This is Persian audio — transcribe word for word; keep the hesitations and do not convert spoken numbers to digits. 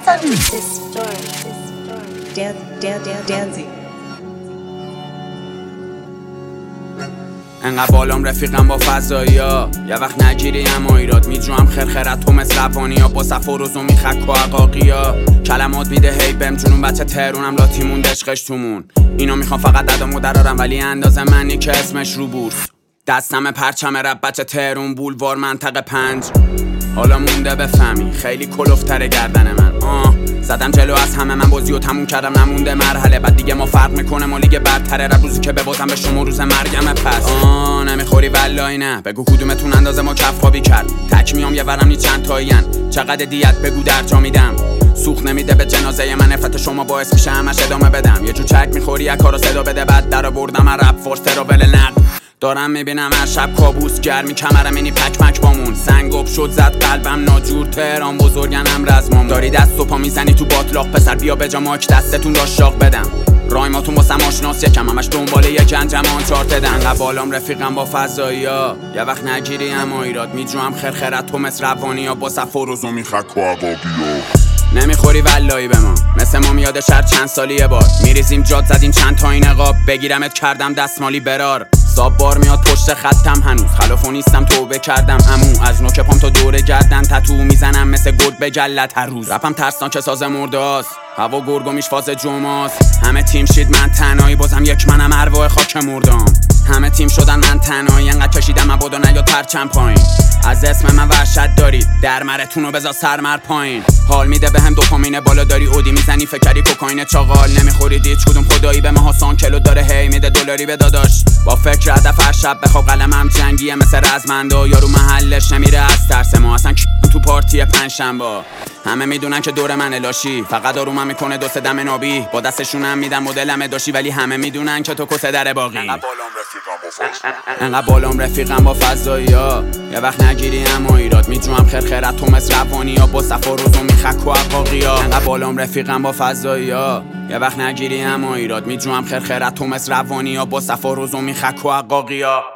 انقدر بالام رفیقم با فضایا یه وقت نگیری اما ایراد میجوام خرخرت تو مثل روانی ها با صف و روزو میخک و عقاقی ها کلمات میده هی بهم جنون بچه تهرونم لاتی موند عشقش تومون اینا میخوام فقط ددامو درارم ولی اندازه منی که اسمش رو بورس دستم پرچم رب بچه تهرون بولوار منطقه پنج حالا مونده بفهمی خیلی کلوفتره گردن من آه زدم جلو از همه من بازیو تموم کردم نمونده مرحله بعد دیگه ما فرق میکنه ما لیگ برتره رب روزی که ببازم به شما روز مرگم پس آه نمیخوری والله نه بگو کدومتون اندازه ما کف خوابی کرد تک میام یه ورم نی چند تایین چقدر دیت بگو در جا میدم سوخ نمیده به جنازه من نفرت شما باعث میشه همش ادامه بدم یه جو چک میخوری یک کارو صدا بده بعد درو بردم رپ فورس ترابل نقد دارم میبینم هر شب کابوس گرمی کمرم اینی پک مک بامون سنگوب شد زد قلبم ناجور تهران بزرگنم رزمام داری دست و پا میزنی تو باطلاق پسر بیا بجا ماک دستتون را شاق بدم رایماتون واسم آشناس یکم همش دنباله یک انجم آنچارت دن بالام رفیقم با فضایی ها یه وقت نگیری اما ایراد میجوام خرخرت تو مثل روانی ها با صف و روزو میخک و عقابی نمیخوری والایی به ما مثل ما میاد شهر چند سالی یه بار میریزیم جاد زدیم چند تا این نقاب بگیرمت کردم دستمالی برار ساب بار میاد پشت خطم هنوز خلافو نیستم توبه کردم امو از نوک پام تا دوره گردن تتو میزنم مثل گرد به جلت هر روز رپم ترسناک ساز مرداست هوا گرگومیش فاز جمعاست همه تیم شید من تنهایی بازم یک منم ارواح خاک مردام همه تیم شدن من تنهایی انقدر کشیدم مبادا نیاد پرچم پایین از اسم من وحشت دارید در مرتونو بذار سرمر پایین حال میده بهم دوپامین بالا داری اودی میزنی فکری کوکائین چاقال نمیخورید هیچ کدوم خدایی به ما سان کلو داره هی میده دلاری به داداش با فکر هدف هر شب بخواب قلمم جنگیه مثل رزمندا یارو محلش نمیره از ترس ما اصلا تو پارتی پنجشنبه همه میدونن که دور من لاشی فقط آرومم میکنه دو سه دم نابی با دستشونم میدم مدلم داشی ولی همه میدونن که تو کسه در باقی انقدر بالام رفیقم با فضایی ها یه وقت نگیری اما ایراد میجوام خرخرت تو مثل روانی ها با صف و روزو میخک و عقاقی ها انقدر بالام رفیقم با فضایی ها یه وقت نگیری اما ایراد میجوام خرخرت تو مثل روانی ها با صف و روزو میخک و عقاقی ها